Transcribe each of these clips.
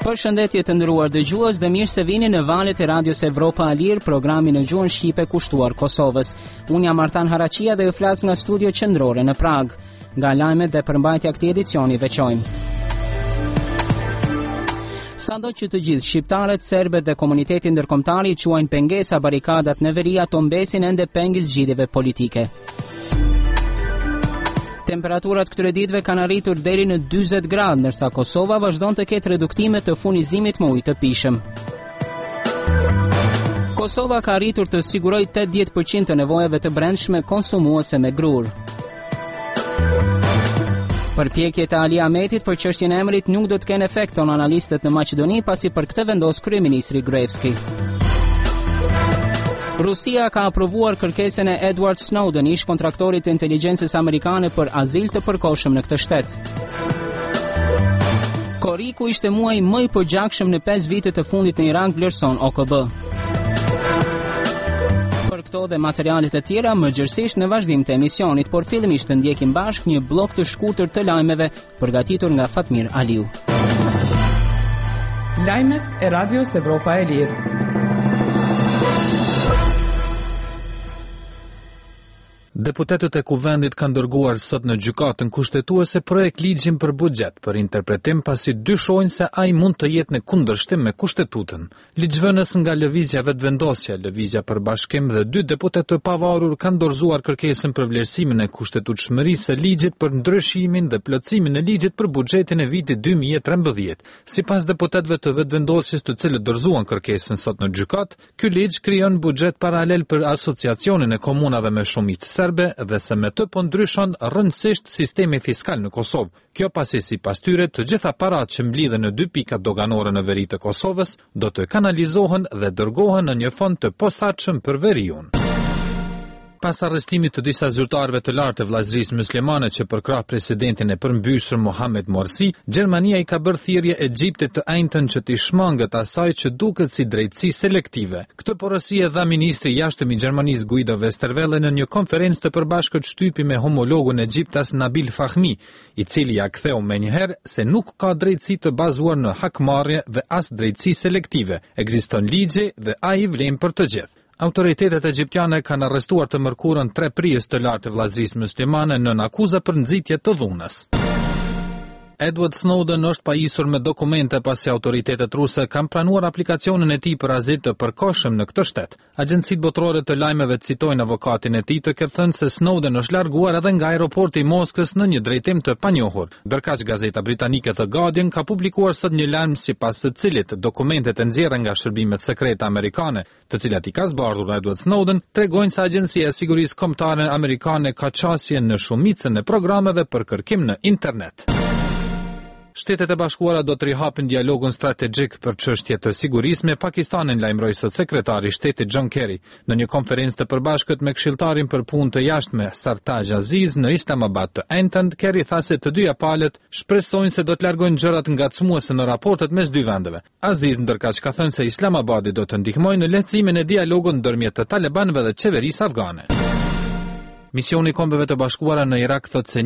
Përshëndetje të nderuar dëgjues dhe mirë se vini në valët e radios Evropa e Lirë, programin në gjuhën shqipe kushtuar Kosovës. Unë jam Artan Haraqia dhe ju flas nga studio qendrore në Prag. Nga lajmet dhe përmbajtja këtij edicioni veçojmë. Sado që të gjithë shqiptarët, serbët dhe komuniteti ndërkombëtar i quajnë pengesa barikadat në veri, ato mbesin ende pengë zgjidhjeve politike. Temperaturat këtyre ditëve kanë arritur deri në 40 gradë, ndërsa Kosova vazhdon të ketë reduktime të furnizimit me ujë të pijshëm. Kosova ka arritur të sigurojë 80% të nevojave të brendshme konsumuese me grur. Përpjekjet e Ali Ahmetit për çështjen e emrit nuk do të kenë efekt, thonë analistët në Maqedoni, pasi për këtë vendos kryeministri Gruevski. Rusia ka aprovuar kërkesën e Edward Snowden, ish kontraktorit të inteligjencës amerikane për azil të përkohshëm në këtë shtet. Korriku ishte muaji më i përgjakshëm në 5 vitet e fundit në Iran, vlerëson OKB. Për këto dhe materialet e tjera, më gjërësisht në vazhdim të emisionit, por fillimisht të ndjekim bashkë një blok të shkurtër të lajmeve përgatitur nga Fatmir Aliu. Lajmet e Radios Evropa e Lirë. Deputetët e Kuvendit kanë dërguar sot në gjykatën kushtetuese projekt ligjin për buxhet për interpretim, pasi dyshojnë se ai mund të jetë në kundërshtim me kushtetutën. Ligjvënës nga Lëvizja Vetëvendosja, Lëvizja për Bashkim dhe 2 deputetë të pavarur kanë dorëzuar kërkesën për vlerësimin e kushtetutshmërisë së ligjit për ndryshimin dhe plotësimin e ligjit për buxhetin e vitit 2013. Sipas deputetëve të Vetëvendosjes, të cilët dorëzuan kërkesën sot në gjykatë, ky ligj krijon buxhet paralel për asociacionin e komunave me shumicë dhe se me të po ndryshon rëndësisht sistemi fiskal në Kosovë. Kjo pasi sipas tyre të gjitha paratë që mblidhen në 2 pikat doganore në veri të Kosovës do të kanalizohen dhe dërgohen në një fond të posaçëm për veriun. Pas arrestimit të disa zyrtarëve të lartë të vllazërisë muslimane që përkrah presidentin e përmbysur Mohamed Morsi, Gjermania i ka bërë thirrje Egjiptit të enjtën që t'i shmangët asaj që duket si drejtësi selektive. Këtë porosi e dha ministri i jashtëm i Gjermanisë Guido Westerwelle në një konferencë të përbashkët shtypi me homologun egjiptas Nabil Fahmi, i cili ja ktheu menjëherë se nuk ka drejtësi të bazuar në hakmarrje dhe as drejtësi selektive. Ekziston ligji dhe ai vlen për të gjithë. Autoritetet egjiptiane kanë arrestuar të mërkurën 3 prijes të lartë të vllazërisë muslimane nën akuzë për nxitje të dhunës. Edward Snowden është pajisur me dokumente pasi autoritetet ruse kanë pranuar aplikacionin e tij për azil të përkohshëm në këtë shtet. Agjencitë botërore të lajmeve citojnë avokatin e tij të ketë thënë se Snowden është larguar edhe nga aeroporti i Moskës në një drejtim të panjohur. Ndërkaq gazeta britanike The Guardian ka publikuar sot një lajm sipas së cilit dokumentet e nxjerrë nga shërbimet sekrete amerikane, të cilat i ka zbardhur Edward Snowden, tregojnë se Agjencia e Sigurisë Kombëtare amerikane ka qasje në shumicën e programeve për kërkim në internet. Shtetet e Bashkuara do të rihapin dialogun strategjik për çështje të sigurisë me Pakistanin, lajmëroi sot sekretari i shtetit John Kerry në një konferencë të përbashkët me këshilltarin për punë të jashtme Sartaj Aziz në Islamabad të enjtën. Kerry tha se të dyja palët shpresojnë se do të largojnë gjërat ngacmuese në raportet mes 2 vendeve. Aziz ndërkaq ka thënë se Islamabadi do të ndihmojë në lehtësimin e dialogut ndërmjet të talibanëve dhe qeverisë afgane. Misioni i Kombeve të Bashkuara në Irak thot se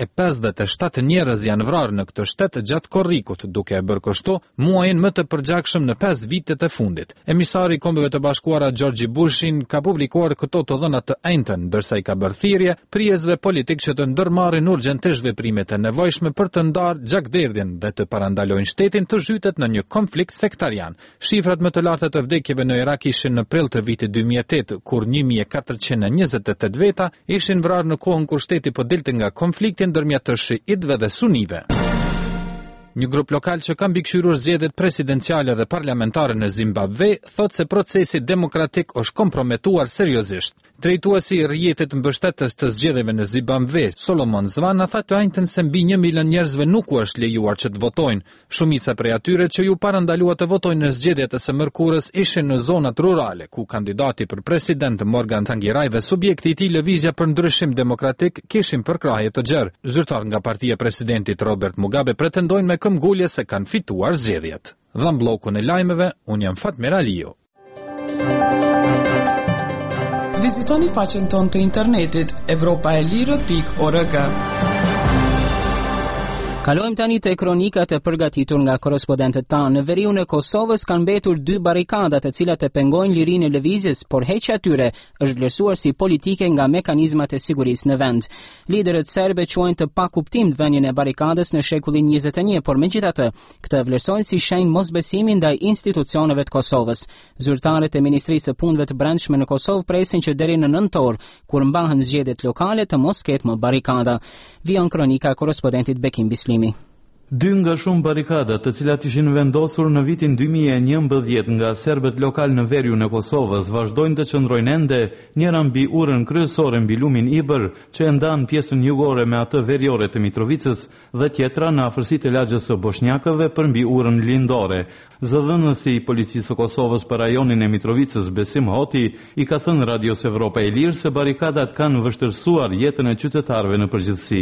1057 njerëz janë vrarë në këtë shtet gjatë korrikut, duke e bërë kështu muajin më të përgjakshëm në 5 vitet e fundit. Emisari i Kombeve të Bashkuara Georgi Bushin ka publikuar këto të dhëna të enjtën, ndërsa i ka bërë thirrje prijesve politik që të ndërmarrin urgjentisht veprimet e nevojshme për të ndarë gjakderdhjen dhe të parandalojnë shtetin të zhytet në një konflikt sektarian. Shifrat më të larta të vdekjeve në Irak ishin në prill të vitit 2008, kur 1428 veta ishin vrarë në kohën kur shteti po dilte nga konflikti ndërmjet të shiitëve dhe sunive. Një grup lokal që ka mbikëqyrur zgjedhjet presidenciale dhe parlamentare në Zimbabwe thot se procesi demokratik është komprometuar seriozisht. Drejtuesi i rrjetit mbështetës të zgjedhjeve në Zimbabwe, Solomon Zvana, tha të njëjtën se mbi 1 milion njerëzve nuk u është lejuar që të votojnë. Shumica prej atyre që ju parandalua të votojnë në zgjedhjet e së mërkurës ishin në zonat rurale, ku kandidati për president Morgan Tsvangirai dhe subjekti i tij Lëvizja për Ndryshim Demokratik kishin përkrahje të gjerë. Zyrtar nga partia e presidentit Robert Mugabe pretendojnë me këmbgulje se kanë fituar zgjedhjet. Dhe në bllokun e lajmeve, unë jam Fatmir Aliu. Vizitoni faqen tonë të internetit evropaelire.org. Kalojmë tani te kronikat e përgatitur nga korrespondentët tanë. Në veriun e Kosovës kanë mbetur 2 barrikadat të cilat e pengojnë lirinë e lëvizjes, por heqja e tyre është vlerësuar si politike nga mekanizmat e sigurisë në vend. Liderët serbe quajnë të pakuptimt vënien e barrikadës në shekullin 21, por megjithatë, këtë vlerësojnë si shenjë mosbesimi ndaj institucioneve të Kosovës. Zyrtarët e Ministrisë së Punëve të Brendshme në Kosovë presin që deri në nëntor, kur mbahen zgjedhjet lokale, të mos ketë më barrikada. Vion kronika e korrespondentit Bekim Bislimi. 2 nga shumë barrikadat të cilat ishin vendosur në vitin 2011 nga serbët lokal në veriun e Kosovës vazhdojnë të qëndrojnë ende, njëra mbi urën kryesore mbi lumin Ibër, që e ndan pjesën jugore me atë veriore të Mitrovicës, dhe tjetra në afërsitë e lagjës së Boshnjakëve për mbi urën lindore. Zëdhënësi i policisë së Kosovës për rajonin e Mitrovicës, Besim Hoti, i ka thënë Radios Evropa e Lirë se barrikadat kanë vështërsuar jetën e qytetarëve në përgjithësi.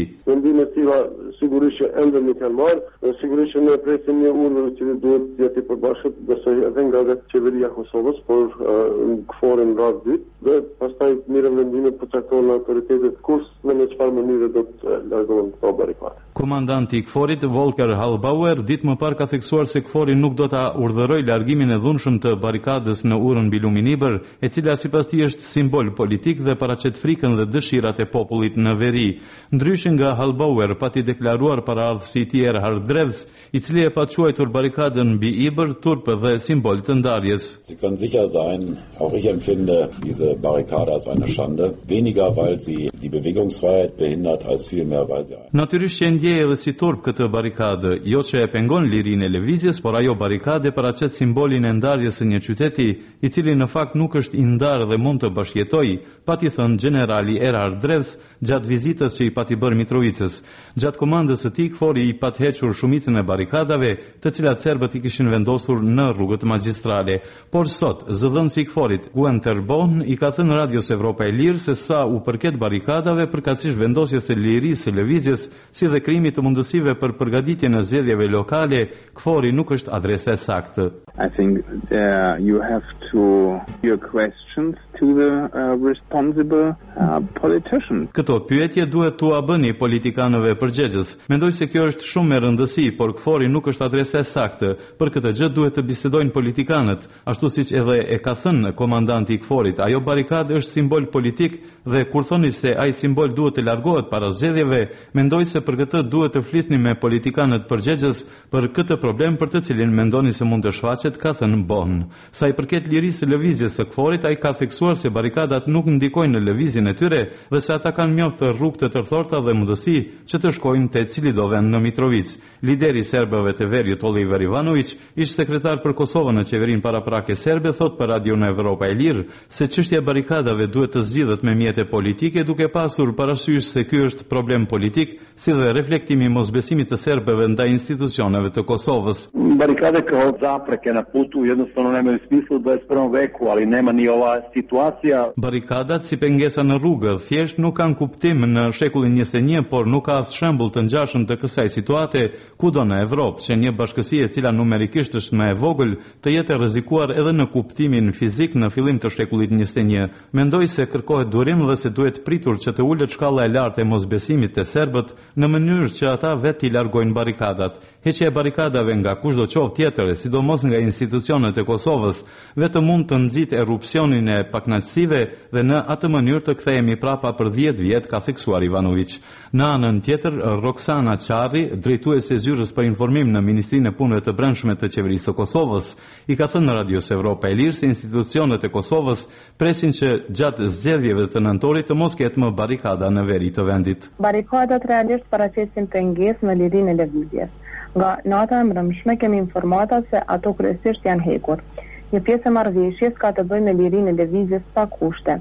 Sigurisht që ende nuk janë marrë, sigurisht që ne presim një urdhër që duhet të jetë i përbashkët besoj edhe nga qeveria Kosovës, por KFOR-in radhë dytë, dhe pastaj mirën vendime përcaktohen autoritetet kurs dhe në çfarë mënyre do të largohen këto barrikade. Komandanti i KFOR-it, Volker Hallbauer, ditë më parë ka theksuar se KFOR-i nuk do ta urdhërojë largimin e dhunshëm të barrikadës në urën mbi lumin Ibër, e cila sipas tij është simbol politik dhe paraqet frikën dhe dëshirat e popullit në veri. Ndryshe nga Hallbauer, pati deklaruar paraardhësi i tij Erhard Drevs, i cili e pa quajtur barrikadën mbi Ibër turp dhe simbol të ndarjes. Sie können sicher sein, auch ich empfinde diese Barrikade als eine Schande, weniger weil sie die Bewegungsfreiheit behindert als vielmehr weil sie Natyrisht që ndjej edhe si turp këtë barrikadë, jo që e pengon lirinë e lëvizjes, por ajo barrikade paraqet simbolin e ndarjes së një qyteti, i cili në fakt nuk është i ndarë dhe mund të bashkëjetojë, pati thënë generali Erhard Drevs gjatë vizitës që i pati bërë Mitrovicës. Gjatë komandës së tij, KFOR-i i pat hequr shumicën e barrikadave, të cilat serbët i kishin vendosur në rrugët magjistrale. Por sot, zëdhënësi i KFOR-it, Guenter Bohn, i ka thënë Radios Evropa e Lirë se sa u përket barrikadave, përkatësisht vendosjes së lirisë së lëvizjes, si dhe krijimit të mundësive për përgatitjen e zgjedhjeve lokale, KFOR-i nuk është adresa e saktë. I think you have to your questions to the responsible politicians. Këto pyetje duhet t'u bëni politikanëve përgjegjës. Mendoj se kjo është shumë me rëndësi, por KFOR-i nuk është adresa e saktë. Për këtë gjë duhet të bisedojnë politikanët, ashtu siç edhe e ka thënë komandanti i KFOR-it. Ajo barikadë është simbol politik dhe kur thoni se ai simbol duhet të largohet para zgjedhjeve, mendoj se për këtë duhet të flisni me politikanët përgjegjës për këtë problem për të cilin mendoni se mund të shfaqet, ka thënë Bohn. Sa i përket lirisë së lëvizjes së KFOR-it, ai ka theksuar se barikadat nuk ndikojnë në lëvizjen e tyre dhe se ata kanë mjaft rrugë të tërthorta dhe mundësi që të shkojnë te cili do vend në Mitrovic. Lideri i serbëve të veriut Oliver Ivanović, ish sekretar për Kosovën në qeverinë paraprake serbe, thot për Radio në Evropa e Lirë se çështja e barikadave duhet të zgjidhet me mjete politike, duke pasur parasysh se ky është problem politik, si dhe reflektimi i mosbesimit të serbëve ndaj institucioneve të Kosovës. Barikade kao zapreke na putu jednostavno nemaju smisla u 21. veku, ali nema ni ova situacija. Barikadat si pengesa në rrugë thjesht nuk kanë kuptim në shekullin 21, por nuk ka as shembull të ngjashëm të kësaj situate kudo në Evropë, që një bashkësi e cila numerikisht është më e vogël të jetë e rrezikuar edhe në kuptimin fizik në fillim të shekullit 21. Mendoj se kërkohet durim dhe se duhet pritur që të ulet shkalla e lartë e mosbesimit të serbët në mënyrë që ata vetë i largojnë barikadat. Heqja e barikadave nga kushdo qoftë tjetër, sidomos nga institucionet e Kosovës, vetëm mund të nxjitë erupsionin e pakënaqësive dhe në atë mënyrë të kthehemi prapa për 10 vjet, ka theksuar Ivanović. Në anën tjetër, Roksana Çarri, drejtuese e zyrës për informim në Ministrinë e Punëve të Brendshme të Qeverisë së Kosovës, i ka thënë në Radios Evropa e Lirë se institucionet e Kosovës presin që gjatë zgjedhjeve të nëntorit të mos ketë më barikada në veri të vendit. Barikadat realisht paraqesin pengesë në lirinë e lëvizjes. Nga nata e mbrëmshme kemi informata se ato kryesisht janë hekur. Një pjesë e marrëveshjes ka të bëjë me lirinë e lëvizjes pa kushte.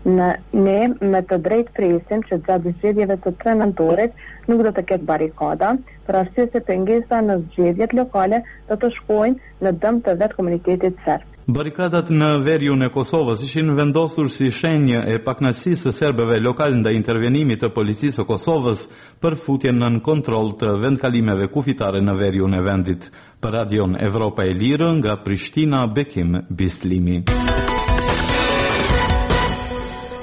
Ne me të drejtë presim që gjatë zgjedhjeve të 3 nëntorit nuk do të ketë barikada, për arsye se pengesa në zgjedhjet lokale do të shkojnë në dëm të vetë komunitetit serb. Barikadat në veriun e Kosovës ishin vendosur si shenjë e pakënaqësisë së serbëve lokal ndaj intervenimit të policisë së Kosovës për futjen nën kontroll të vendkalimeve kufitare në veriun e vendit. Për Radion Evropa e Lirë nga Prishtina, Bekim Bislimi.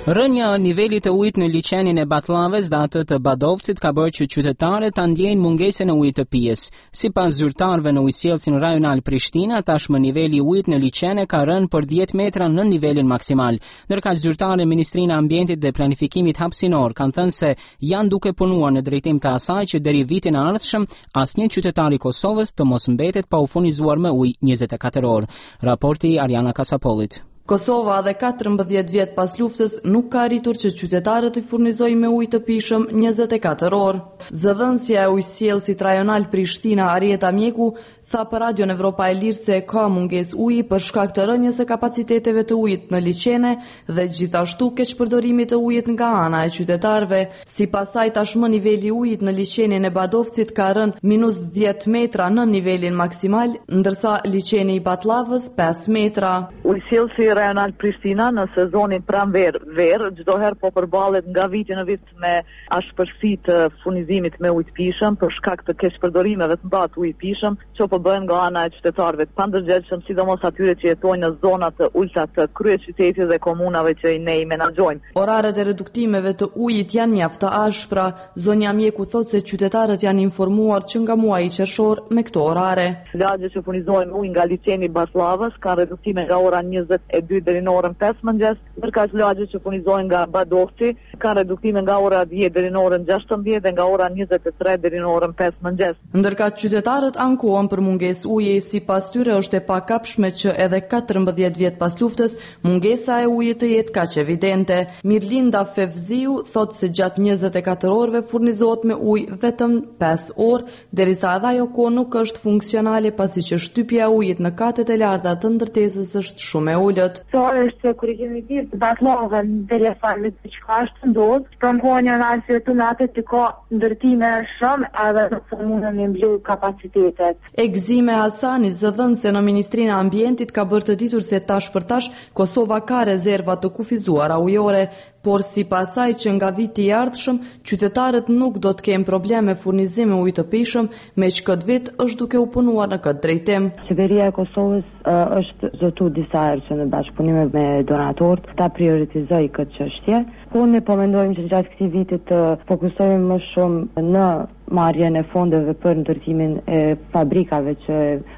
Rënja e nivelit të ujit në liçenin e Ballaves dhe atë të Badovcit ka bërë që qytetarët ta ndjejnë mungesën e ujit të pijes. Sipas zyrtarëve në ujësjellsin rajonal Prishtina, tashmë niveli i ujit në liçene ka rënë për 10 metra në nivelin maksimal. Ndërka zyrtarët e Ministrinë e Ambientit dhe Planifikimit Hapësinor kanë thënë se janë duke punuar në drejtim të asaj që deri vitin e ardhshëm asnjë qytetar i Kosovës të mos mbetet pa u furnizuar me ujë 24 orë. Raporti Ariana Kasapolit. Kosova dhe 14 vjet pas luftës nuk ka arritur që qytetarët i furnizojnë me ujë të pishëm 24 orë. Zëdhënësja e ujësjellësit rajonal Prishtina Arieta Mjeku tha për Radion Evropa e Lirë se ka mungesë uji për shkak të rënjes së kapaciteteve të ujit në liçene dhe gjithashtu keqpërdorimit të ujit nga ana e qytetarëve. Sipas saj tashmë niveli i ujit në liçenin e Badovcit ka rënë -10 metra në nivelin maksimal, ndërsa liçeni i Ballavës 5 metra. Ujësjellësi rajonal Prishtina në sezonin pranver çdo herë po përballet nga viti në vit me ashpërsi të furnizimit me ujë të pishëm për shkak të keqpërdorimeve të mbat ujit të pishëm, që po bëhen nga ana e qytetarëve të pandërgjegjshëm, sidomos atyre që jetojnë në zonat të ulta të kryeqytetit dhe komunave që ne i menaxhojmë. Oraret e reduktimeve të ujit janë mjaft të ashpra. Zonja Mjeku thotë se qytetarët janë informuar që nga muaji qershor me këto orare. Lagjet që furnizojnë ujë nga liçeni i Ballavës kanë reduktime nga ora 22 deri në orën 5 mëngjes, ndërsa lagjet që furnizojnë nga Badovci kanë reduktime nga ora 10 deri në orën 16 dhe nga ora 23 deri në orën 5 mëngjes. Ndërka qytetarët ankohen për mungesë uji, sipas tyre është e pakapshme që edhe 14 vjet pas luftës mungesa e ujit të jetë kaq evidente. Mirlinda Fevziu thotë se gjatë 24 orëve furnizohet me ujë vetëm 5 orë, derisa edhe ajo kohë nuk është funksionale pasi që shtypja e ujit në katet e larta të ndërtesës është shumë e ulët. Është kur kemi ditë Ballavën deri sa me diçka është ndodhur, promonia në arsye të natë të ka ndërtime shumë edhe nuk mundën me mbledh kapacitetet. Egzime Hasani, zëdhënëse në Ministrinë e Ambientit, ka bërë të ditur se tash për tash Kosova ka rezerva të kufizuara ujore, por sipas saj që nga viti i ardhshëm qytetarët nuk do të kenë probleme furnizimi ujit të pishëm, me që këtë vit është duke u punuar në këtë drejtim. Qeveria e Kosovës është zotuar disa herë që në bashkëpunime me donatorët ta prioritizojë këtë çështje. Po ne po mendojmë që gjatë këtij viti të fokusohemi më shumë në marrjen e fondeve për ndërtimin e fabrikave që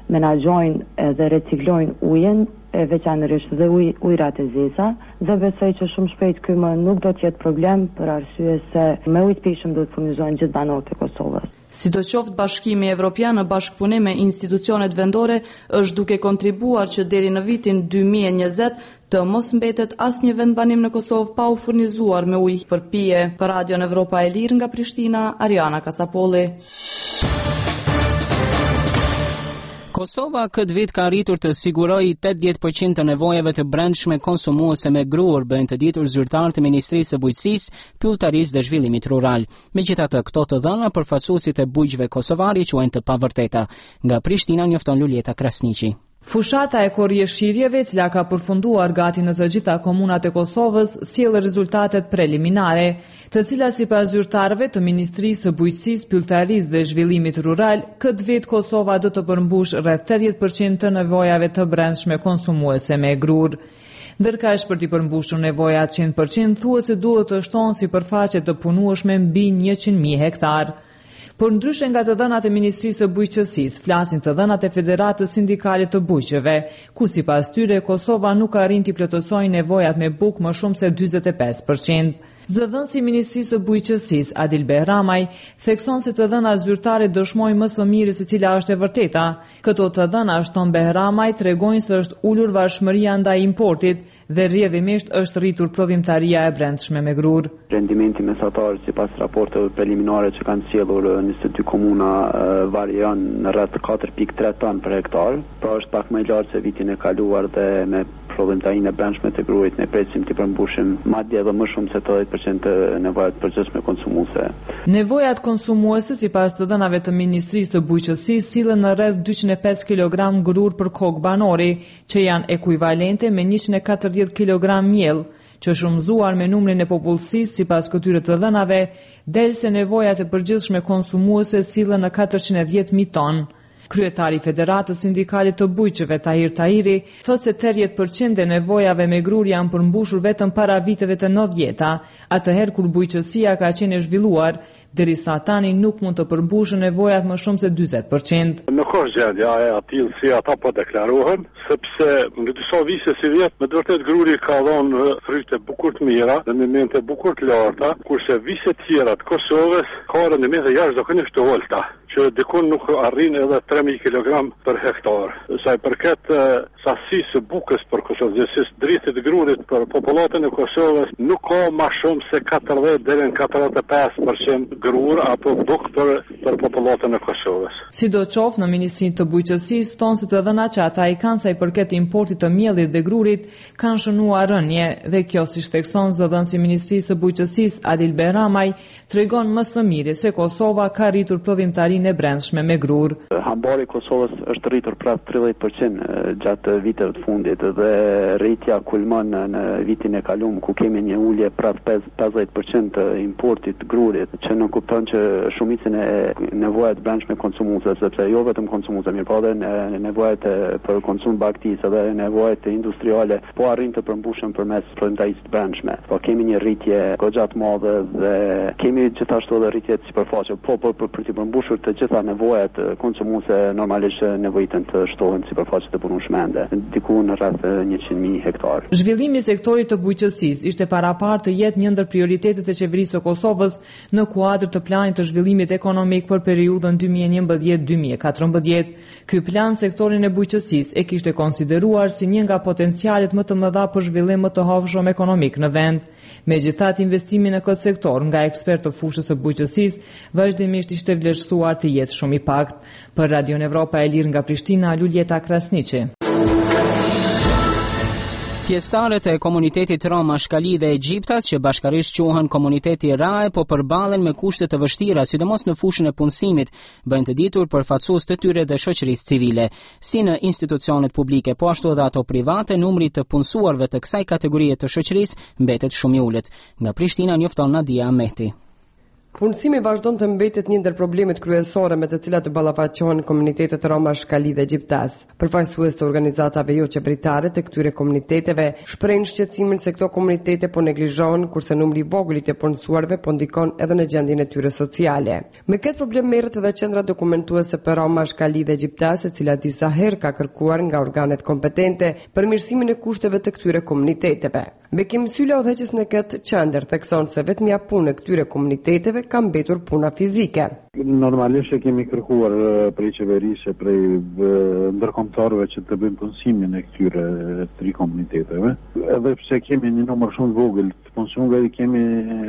menaxhojnë dhe reciklojnë ujin, veçanërisht dhe ujërat e zeza, dhe besoj që shumë shpejt ky më nuk do të jetë problem për arsye se me ujë të pishëm do të furnizohen gjithë banorët e Kosovës. Sidoqoftë Bashkimi Evropian në bashkëpunim me institucionet vendore është duke kontribuar që deri në vitin 2020 të mos mbetet asnjë vendbanim në Kosovë pa u furnizuar me ujë për pije. Për Radion Evropa e Lirë nga Prishtina, Ariana Kasapolli. Kosova këtë vit ka arritur të sigurojë 80% të nevojave të brendshme konsumuese me grur, bëjnë të ditur zyrtarët e Ministrisë së Bujqësisë, Pyllëtarisë dhe Zhvillimit Rural. Megjithatë, këto të dhëna përfaqësuesit e bujqëve kosovari quajnë të pavërteta. Nga Prishtina njofton Lulieta Krasniqi. Fushata e korrjeshirjeve, e cila ka përfunduar gati në të gjitha komunat e Kosovës, sjell rezultatet preliminare, të cilat sipas zyrtarëve të Ministrisë së Bujqësisë, Pyllëtarisë dhe Zhvillimit Rural, këtë vit Kosova do të përmbush rreth 80% të nevojave të brendshme konsumuese me grur. Ndërkaq për të përmbushur nevojat 100%, thuhet se duhet të shtohen sipërfaqe të punueshme mbi 100.000 hektar. Por ndryshe nga të dhënat e Ministrisë së Bujqësisë, flasin të dhënat e Federatës Sindikale të Bujqëve, ku sipas tyre Kosova nuk arrin të plotësojë nevojat me bukë më shumë se 45%. Zëdhënësi i Ministrisë së Bujqësisë, Adil Behramaj, thekson se të dhënat zyrtare dëshmojnë më së miri se cila është e vërteta. Këto të dhëna, shton Behramaj, tregojnë se është ulur varëshmëria ndaj importit dhe rrjedhimisht është rritur prodhimtaria e brendshme me grur. Rendimenti mesatar sipas raporteve preliminare që kanë sjellur 22 komuna varion në rreth 4.3 ton për hektar, pra është pak më i lartë se vitin e kaluar dhe me prodhimtarinë e brendshme të grurit ne presim të përmbushim madje edhe më shumë se 80% të nevojat përgjithshme konsumuese. Nevojat konsumuese sipas të dhënave të Ministrisë së Bujqësisë sillen në rreth 205 kg grur për kokë banori, që janë ekuivalente me 140 kg miell, që shumëzuar me numrin e popullsisë sipas këtyre të dhënave, del se nevojat e përgjithshme konsumuese sillen në 410.000 ton. Kryetari i Federatës Sindikale të Bujqëve Tahir Tahiri thotë se 80% e nevojave me grur janë përmbushur vetëm para viteve të 90-ta, atëherë kur bujqësia ka qenë e zhvilluar, derisa tani nuk mund të përmbushën nevojat më shumë se 40%. Nuk është gjendja e atill si ata po deklarohen, sepse në disa vite si vjet me vërtet gruri ka dhënë fryte bukur të mira, në momente bukur të larta, kurse vite tjera të Kosovës ka rendimente jashtëzakonisht të ulta, që dikun nuk arrin edhe 3000 kg për hektar. Sa i përket sasisë së bukës për Kosovë, dritit të grurit për popullatën e Kosovës nuk ka më shumë se 40 deri në 45% grur apo buk për popullatën e Kosovës. Sidoqoftë në Ministrinë të Bujqësisë thonë se të dhënat që ata i kanë sa i përket importit të miellit dhe grurit kanë shënuar rënje dhe kjo, si shtekson zëdhënësi i Ministrisë së Bujqësisë Adil Behramaj, tregon më së miri se Kosova ka rritur prodhimtarinë e brendshme me grur. Hambari i Kosovës është rritur prap 30% gjatë viteve të fundit dhe rritja kulmon në vitin e kaluar ku kemi një ulje prap 50% të importit të grurit, që nuk kupton që shumicën e nevojat brendshme konsumuese, sepse jo vetëm konsumuese, mirë po edhe nevojat për konsum baktis edhe nevojat industriale po arrin të përmbushen përmes prodhimtarisë të brendshme. Po kemi një rritje goxha të madhe dhe kemi gjithashtu edhe rritje të sipërfaqe. Për të përmbushur të gjitha nevojat konsumuese normalisht nevojiten të shtohen sipërfaqe të punueshmende, diku në rreth 100.000 hektar. Zhvillimi i sektorit të bujqësisë ishte parapar të jetë një ndër prioritetet e qeverisë së Kosovës në kuadër të planit të zhvillimit ekonomik për periudhën 2011-2014. Ky plan sektorin e bujqësisë e kishte konsideruar si një nga potencialet më të mëdha për zhvillim më të hollshëm ekonomik në vend. Megjithatë, investimi në këtë sektor nga ekspertë të fushës së bujqësisë vazhdimisht ishte vlerësuar të jetë shumë i pakët. Për Radio Evropa e Lirë nga Prishtina, Luljeta Krasniqi. Pjesëtarët e komunitetit Rom Ashkali dhe Egjiptas, që bashkarisht quhen komuniteti RAE, po përballen me kushte të vështira, sidomos në fushën e punësimit, bëjnë të ditur përfaqësues të tyre dhe shoqërisë civile. Si në institucionet publike, po ashtu edhe ato private, numri të punësuarve të kësaj kategorie të shoqërisë mbetet shumë i ulët. Nga Prishtina njofton Nadia Mehti. Punësimi vazhdon të mbetet një ndër problemet kryesore me të cilat të ballafaqohen komunitetet Roma Ashkali dhe Egjiptas. Përfaqësues të organizatave jo qeveritare të këtyre komuniteteve shprehin shqetësimin se këto komunitete po neglizhohen, kurse numri i vogël i punësuarve po ndikon edhe në gjendjen e tyre sociale. Me këtë problem merret edhe qendra dokumentuese për Roma Ashkali dhe Egjiptas, e cila disa herë ka kërkuar nga organet kompetente përmirësimin e kushteve të këtyre komuniteteve. Bekim Sylla, udhëheqës në këtë qendër, thekson se vetmja punë e këtyre komuniteteve ka mbetur puna fizike. Normalisht e kemi kërkuar prej qeverisë, prej ndërkombëtarëve që të bëjnë punësimin e këtyre tri komuniteteve. Edhe pse kemi një numër shumë vogël të punësuesve, kemi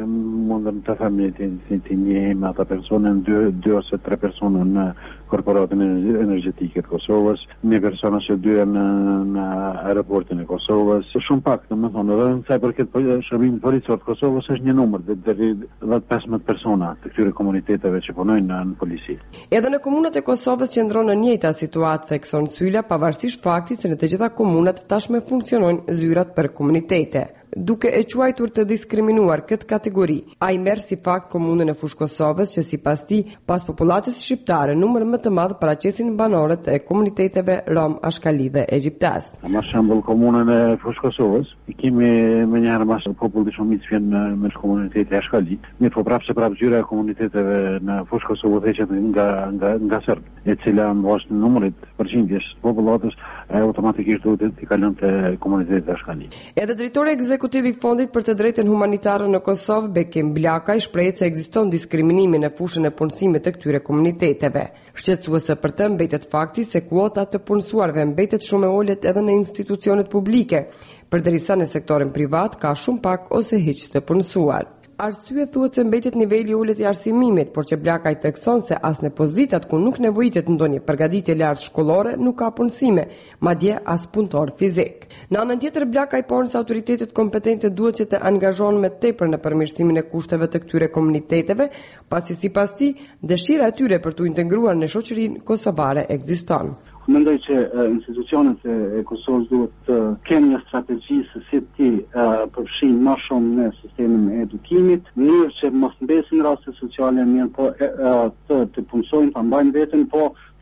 mundëm të themi të njehim ata persona, 2 ose 3 persona në korporatën energjetike të Kosovës, një persona që 2 në aeroportin e Kosovës, shumë pak, domethënë, edhe në sa i përket shërbimit policor të Kosovës është një numër deri 10-15 persona të këtyre komuniteteve që punojnë në polici. Edhe në komunat e Kosovës qëndron në njëjta situatë, thekson Sylla, pavarësisht faktit se në të gjitha komunat tashmë funksionojnë zyrat për komunitete. Duke e quajtur të diskriminuar këtë kategori, ai merr si fakt komunën e Fushë Kosovës që sipas tij, pas popullatës shqiptare, numër më të madh paraqesin banorët e komuniteteve Rom, Ashkali dhe Egjiptas. Për shembull, komunën e Fushë Kosovës, i kemi më njëherë mas popull shumë i vjen në komunitetin e Ashkali, mirë po prapse zyra e komuniteteve në Fushë Kosovës heqet nga serb, e cila mbas numrit përqindjes popullatës automatikisht duhet të kalon te komuniteti e Ashkali. Edhe drejtori ekzekutivi i Fondit për të drejtën humanitare në Kosovë, Bekim Blakaj, shpreh se ekziston diskriminimi në fushën e punësimit të këtyre komuniteteve. Shqetësuese për të mbetet fakti se kuota të punësuarve mbetet shumë e ulët edhe në institucionet publike, përderisa në sektorin privat ka shumë pak ose hiç të punësuar. Arsye thuhet se mbetet niveli i ulët i arsimimit, por që Blakaj thekson se as në pozitat ku nuk nevojitet ndonjë përgatitje lartë shkollore nuk ka punësime, madje as punëtor fizik. Në anën tjetër, Blakaj ponë se autoritetet kompetente duhet që të angazhohen më tepër në përmirësimin e kushteve të këtyre komuniteteve, pasi sipas tij dëshira e tyre për t'u integruar në shoqërinë kosovare ekziston. Mendoj që institucionet e Kosovës duhet të kenë një strategji se si ti përfshin më shumë në sistemin e edukimit, mirë që mos mbesin raste sociale, mirë po të punësojnë, të mbajnë veten, po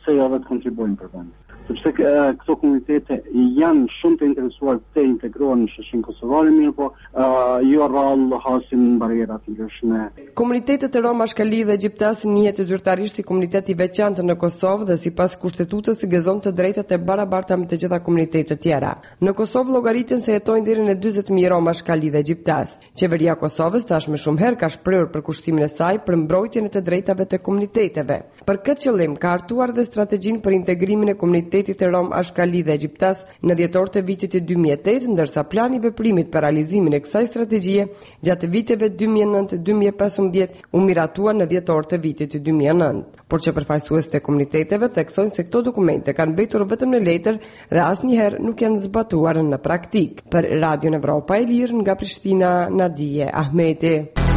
ja vetë kontribuojnë për vend. Sepse këto komunitete janë shumë të interesuar të integrohen në shoqërinë kosovare, mirë po jo rrallë hasin barriera të ndryshme. Komunitetet e Rom, Ashkali dhe Egjiptas njihet zyrtarisht si komunitet i veçantë në Kosovë dhe sipas kushtetutës gëzon të drejtat e barabarta me të gjitha komunitetet tjera. Në Kosovë llogariten se jetojnë deri në 40.000 Rom, Ashkali dhe Egjiptas. Qeveria e Kosovës tashmë shumë herë ka shprehur për kushtimin e saj për mbrojtjen e të drejtave të komuniteteve. Për këtë qëllim ka hartuar dhe strategjinë për integrimin e komunitetit të Rom, Ashkali dhe Egjiptas në dhjetor të vitit 2008, ndërsa plani i veprimit për realizimin e kësaj strategjie gjatë viteve 2009-2015 u miratua në dhjetor të vitit 2009. Por që përfaqësuesit e komuniteteve theksojnë se këto dokumente kanë mbetur vetëm në letër dhe asnjëherë nuk janë zbatuar në praktik. Për Radio Evropa e Lirë nga Prishtina, Nadije Ahmeti.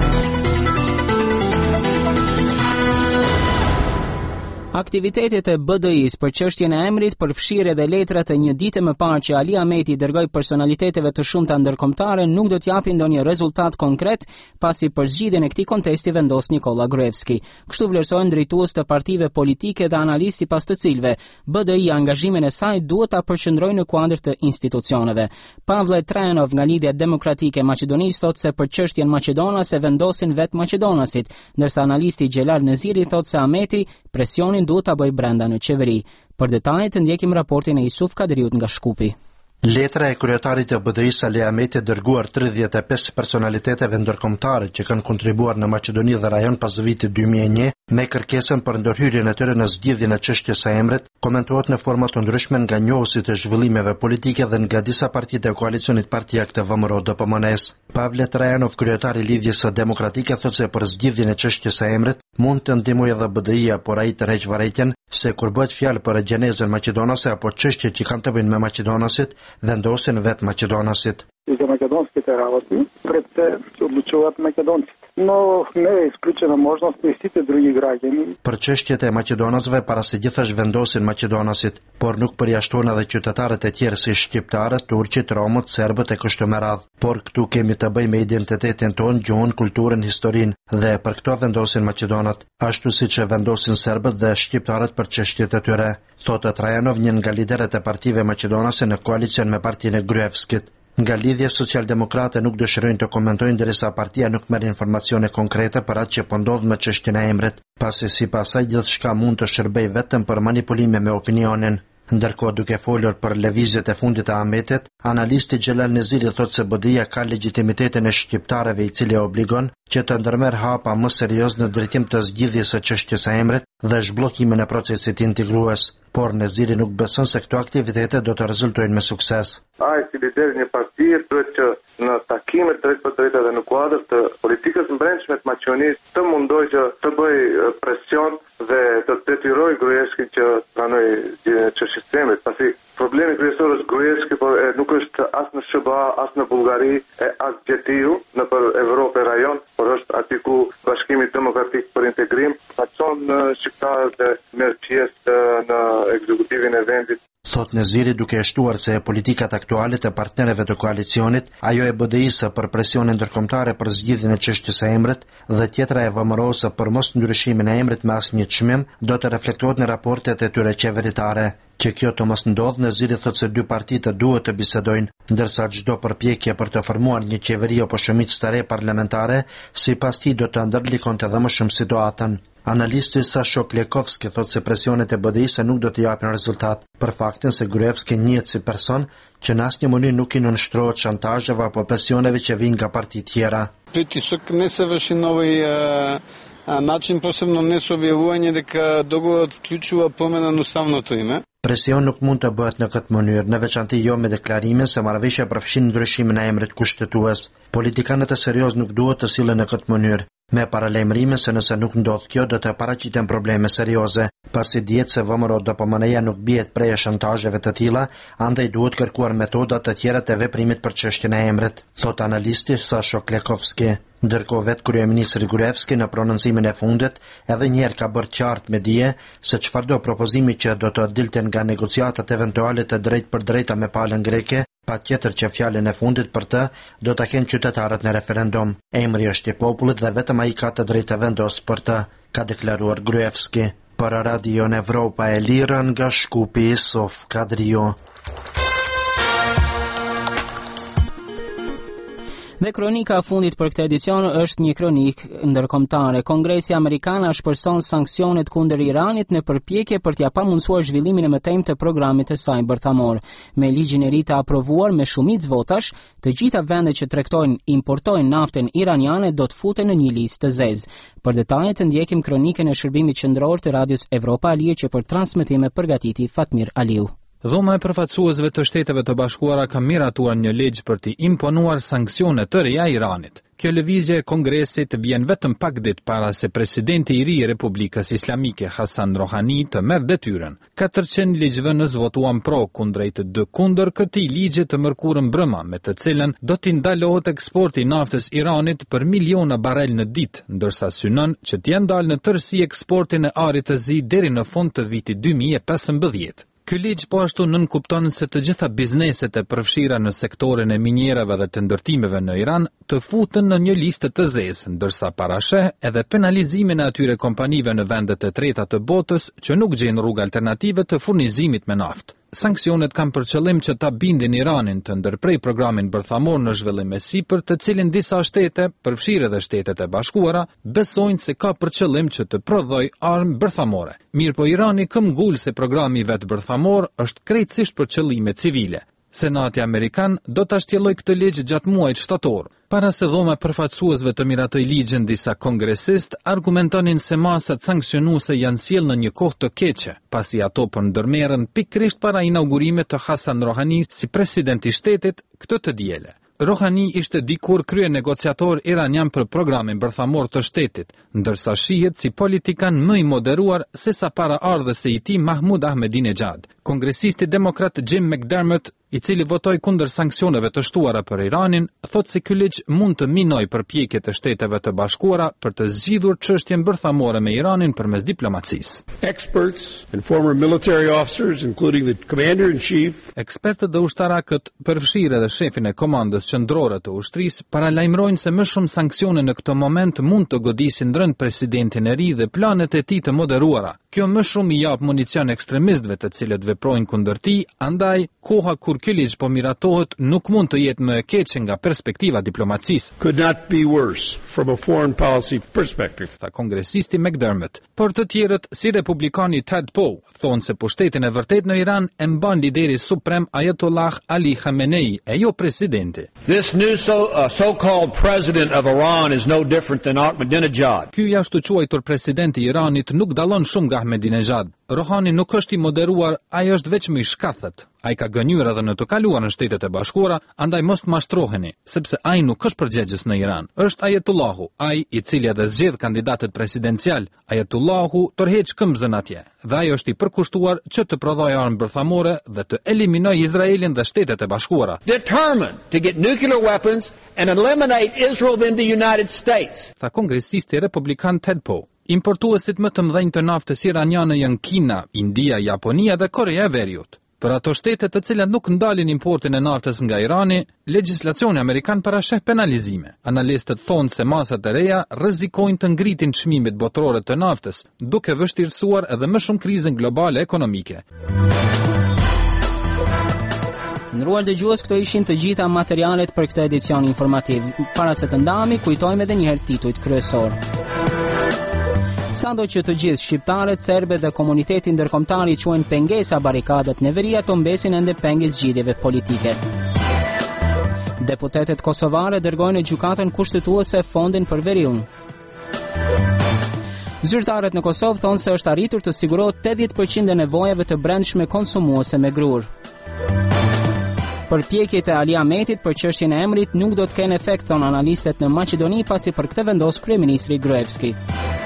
Aktivitetet e BDI-s për çështjen e emrit përfshirë edhe letrat e një dite më parë që Ali Ahmeti dërgoi personaliteteve të shumta ndërkombëtare nuk do t'japin ndonjë rezultat konkret pasi për zgjidhjen e këtij kontesti vendos Nikola Gruevski. Kështu vlerësojnë drejtues të partive politike dhe analistë sipas të cilëve BDI angazhimin e saj duhet ta përqendrojë në kuadër të institucioneve. Pavle Trajanov nga Lidhja Demokratike e Maqedonisë thotë se për çështjen maqedonase vendosin vetë maqedonasit, ndërsa analisti Xhelal Neziri thotë se Ahmeti presionin duhet ta bëj brenda në qeveri. Për detajet ndjekim raportin e Yusuf Kadriut nga Shkupi. Letra e kryetarit të BDI-s Ali Ahmeti dërguar 35 personaliteteve ndërkombëtare që kanë kontribuar në Maqedoni dhe rajon pas vitit 2001 me kërkesën për ndërhyrjen e tyre në zgjidhjen e çështjes së emrit, komentohet në forma të ndryshme nga njohësit e zhvillimeve politike dhe nga disa partitë e koalicionit Partia KTVMRO-DPMNE-s. Pavle Trajanov, kryetari i Lidhjes së Demokratike, thotë se për zgjidhjen e çështjes së emrit mund të ndihmojë edhe BDI-ja, por ai tërheq varrëtjen se kur bëhet fjalë për gjenezën maqedonase apo çështje që kanë të bëjnë me maqedonasit, vendosin vetë maqedonasit. За македонските работи пред се одлучуваат македонците. Но не е изключена можност и сите други граѓани. Për çështjet e maqedonasve para së gjithash vendosin maqedonasit, por nuk përjashton edhe qytetarët e tjerë si shqiptarët, turqit, romët, serbët e kështu me radhë. Por këtu kemi të bëjmë me identitetin tonë, gjuhën, kulturën, historinë dhe për këto vendosin maqedonat, ashtu siç e vendosin serbët dhe shqiptarët për çështjet e tyre. Thotë Trajanov, një nga liderët e partive maqedonase në koalicion me partinë e Gruevskit. Nga Lidhja Socialdemokrate nuk dëshirojnë të komentojnë derisa partia nuk merr informacione konkrete për atë që po ndodh me çështjen e emrit, pasi sipas saj gjithçka mund të shërbejë vetëm për manipulime me opinionin. Ndërkohë, duke folur për lëvizjet e fundit të Ahmetit, analisti Xhelal Neziri thotë se BDI-ja ka legitimitetin e shqiptarëve i cili obligon që të ndërmerr hapa më serioz në drejtim të zgjidhjes së çështjes së emrit dhe zhbllokimin e procesit integrues. Por Neziri nuk beson se këto aktivitete do të rezultojnë me sukses. Ai si lider një partie duhet që në takimet drejt për drejta dhe në kuadër të politikës brendshme të Maqedonisë të mundoj që të bëj presion dhe të detyroj Gruevski që pranoj çështjen e emrit, pasi problemi kryesor është Gruevski, por nuk është as në SBA, as në Bullgari, as gjetiu në për Evropë rajon, por është aty ku Bashkimi Demokratik për Integrim facon shqiptarët dhe merr pjesë në ekzekutivin e vendit. Thot Neziri, duke e shtuar se politikat aktuale të partnerëve të koalicionit, ajo e BDI-së për presionin ndërkombëtare për zgjidhjen e çështjes së emrit dhe tjetra e VMRO-së për mos ndryshimin e emrit me asnjë çmim, do të reflektohet në raportet e tyre qeveritare. Që kjo të mos ndodh, Neziri thot se dy partitë duhet të bisedojnë, ndërsa çdo përpjekje për të formuar një qeveri apo shumicë të re parlamentare, sipas tij do të ndërlikonte edhe më shumë situatën. Analisti Sasho Klekovski thot se presionet e BDI-së nuk do të japin rezultat, për faktin se Gruevski njihet si person që në asnjë mënyrë nuk i nënshtrohet shantazheve apo presioneve që vijnë nga parti tjera. Притисок не се врши на овој начин, посебно не со објавување дека договорот вклучува промена на уставното име. Presion nuk mund të bëhet në këtë mënyrë, në veçanti jo me deklarimin se marrëveshja përfshin ndryshimin e emrit kushtetues. Politikanët e serioz nuk duhet të sillen në këtë mënyrë, me paralajmërimin se nëse nuk ndodh kjo do të paraqiten probleme serioze, pasi dihet se VMRO-DPMNE-ja nuk bie prej shantazheve të tilla, andaj duhet kërkuar metoda të tjera të veprimit për çështjen e emrit, thot analisti Sasho Klekovski. Ndërkohë vetë kryeministri Gruevski në prononcimin e fundit edhe njëherë ka bërë qartë me dije se çfarëdo propozimi që do të dilte nga negociatat eventuale të drejt për drejta me palën greke, patjetër që fjalën e fundit për të do ta kenë qytetarët në referendum. Emri është i popullit dhe vetëm ai ka të drejtë vendos për të, ka deklaruar Gruevski. për Radion Evropa e Lirë nga Shkupi Sof Kadrio. Dhe kronika e fundit për këtë edicion është një kronikë ndërkombëtare. Kongresi Amerikan shpërson sanksionet kundër Iranit në përpjekje për t'ia pamundsuar zhvillimin e mëtejmë të programit të saj bërthamor. Me ligjin e ri të aprovuar me shumicë votash, të gjitha vendet që tregtojnë importojnë naftën iraniane do të futen në një listë të zezë. Për detajet të ndjekim kronikën e shërbimit qendror të Radios Evropa e Lirë që për transmetim e përgatiti Fatmir Aliu. Dhoma e përfaqësuesve të Shteteve të Bashkuara ka miratuar një ligj për t'i imponuar sanksione të reja Iranit. Kjo lëvizje e Kongresit vjen vetëm pak ditë para se presidenti i ri i Republikës Islamike Hasan Rohani të merr detyrën. 400 ligjvënës votuan pro kundrejt 2 kundër këtij ligji të mërkurën brëma, me të cilën do t'i ndalohet eksporti i naftës Iranit për miliona barel në ditë, ndërsa synon që t'ia ndalë në tërësi eksportin e arit të zi deri në fund të vitit 2015. Ky ligj po ashtu nënkupton se të gjitha bizneset e përfshira në sektorin e minjerave dhe të ndërtimeve në Iran të futen në një listë të zezë, ndërsa parasheh edhe penalizimin e atyre kompanive në vendet e treta të botës që nuk gjejnë rrugë alternative të furnizimit me naftë. Sanksionet kanë për qëllim që ta bindin Iranin të ndërprej programin bërthamor në zhvillim e sipër, të cilin disa shtete, përfshirë edhe Shtetet e Bashkuara, besojnë se ka për qëllim që të prodhojë armë bërthamore. Mirë po Irani këmbgul se programi vet bërthamor është krejtësisht për qëllime civile. Senati Amerikan do ta shtjellojë këtë ligj gjatë muajit shtator. Para se dhoma e përfaqësuesve të miratoj ligjin, disa kongresist argumentonin se masat sanksionuese janë sjellë në një kohë të keqe, pasi ato po ndërmerren pikërisht para inaugurimit të Hasan Rohani si president i shtetit këtë të diele. Rohani ishte dikur krye negociator iranian për programin bërthamor të shtetit, ndërsa shihet si politikan më i moderuar se sa para ardhës e i tij Mahmoud Ahmadinejad. Kongresisti demokrat Jim McDermott, i cili votoi kundër sanksioneve të shtuara për Iranin, thotë se ky ligj mund të minojë përpjekjet e Shteteve të Bashkuara për të zgjidhur çështjen bërthamore me Iranin përmes diplomacisë. Experts and former military officers, including the commander-in-chief, ekspertët dhe ushtarakët, përfshirë edhe shefin e komandës qendrore të ushtrisë, paralajmërojnë se më shumë sanksione në këtë moment mund të godisin rënd presidentin e ri dhe planet e tij të moderuara. Kjo më shumë i jap municion ekstremistëve të cilët veprojnë kundër tij, andaj koha kur ky ligj po miratohet nuk mund të jetë më e keqe nga perspektiva diplomacisë. Could not be worse from a foreign policy perspective. Tha kongresisti McDermott. Por të tjerët, si republikani Ted Poe, thonë se pushtetin e vërtet në Iran e mban lideri suprem Ayatollah Ali Khamenei, e jo presidenti. This new so-called president of Iran is no different than Ahmadinejad. Ky jashtu quajtur presidenti i Iranit nuk dallon shumë nga Ahmadinejad. Rohani nuk është i moderuar, ai është veç më i shkathët. Ai ka gënjur edhe në të kaluarën Shtetet e Bashkuara, andaj mos të mashtroheni, sepse ai nuk është përgjegjës në Iran. Është Ayatollahu, ai i cili edhe zgjedh kandidatët presidencial. Ayatollahu tërheq këmbëzën atje, dhe ai është i përkushtuar që të prodhojë armë bërthamore dhe të eliminojë Izraelin dhe Shtetet e Bashkuara. Determined to get nuclear weapons and eliminate Israel than the United States. Tha kongresisti republikan Ted Poe. Importuesit më të mëdhenj të naftës iraniane janë Kina, India, Japonia dhe Korea e Veriut. Për ato shtete të cilat nuk ndalin importin e naftës nga Irani, legjislacioni amerikan parasheh penalizime. Analistët thonë se masat e reja rrezikojnë të ngritin çmimet botërore të naftës, duke vështirësuar edhe më shumë krizën globale ekonomike. Ndruar dëgjues, këto ishin të gjitha materialet për këtë edicion informativ. Para se të ndahemi, kujtojmë edhe një herë titujt kryesor. Sado që të gjithë shqiptarët, serbët dhe komuniteti ndërkombëtar i quajnë pengesa barikadat, neveria të mbesin ende penges zgjidhjeve politike. Deputetët kosovare dërgojnë në gjykatën kushtetuese fondin për veriun. Zyrtarët në Kosovë thonë se është arritur të sigurohet 80% e nevojave të brendshme konsumuese me grur. Përpjekjet e Ali Ahmetit për çështjen e emrit nuk do të kenë efekt, thonë analistët në Maqedoni, pasi për këtë vendos kryeministri Gruevski.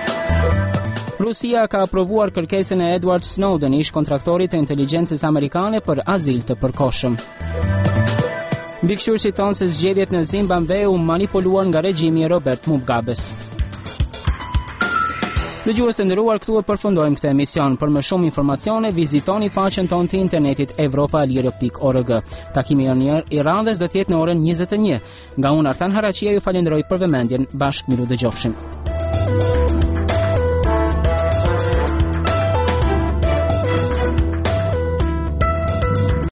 Rusia ka aprovuar kërkesën e Edward Snowden, ish kontraktorit të inteligjencës amerikane për azil të përkohshëm. Mbikëqyrësit thonë se zgjedhjet në Zimbabwe u manipuluar nga regjimi i Robert Mugabes. Dëgjues të nderuar, këtu e përfundojmë këtë emision. Për më shumë informacione, vizitoni faqen tonë të internetit evropalire.org. Takimi i radhës do të jetë në orën 21. Nga unë Artan Haraqia ju falenderoj për vëmendjen. Bashkë miru dëgjofshim.